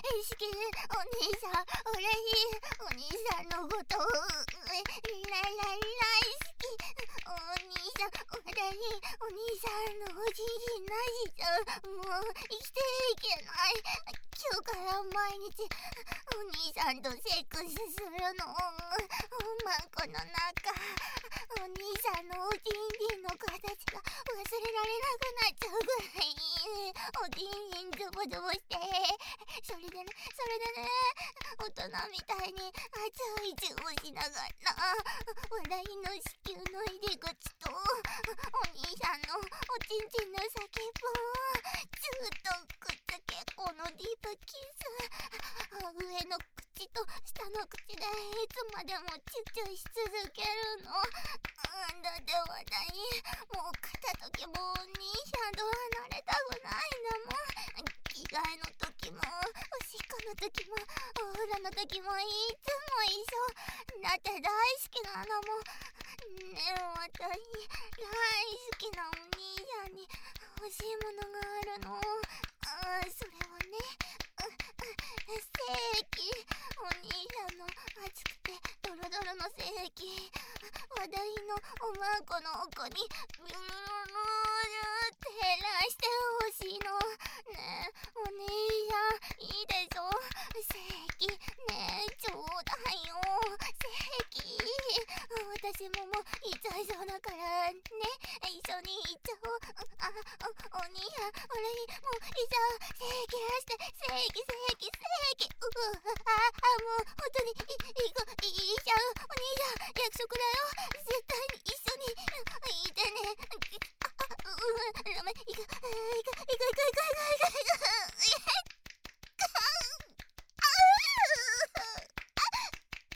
しきお兄さん、嬉しい。お兄さんのこと大好き。お兄さん、私お兄さんのおじいなしじゃもう生きていけない。今日から毎日お兄さんとセックスするの。マンコの中、お兄さんのおちんちんの形が忘れられなくなっちゃうぐらいおちんちんズボズボして、それでね大人みたいに熱いチューをしながら話題の子宮の入り口とお兄さんのおちんちんの先っぽをずっとくっつけ、このディープキス、上の口と下の口でいつまでもチュチュし続けるの。だって私もう片時もお兄さんと離れたくないんだもん。着替えの時もおしっこの時もお風呂の時もいつも一緒だって大好きなのもん。ねえ、私大好きなお兄さんに欲しいものがあるの。それはね、精液。お兄さんの熱くてドロドロの精液、話題のおまんこの奥に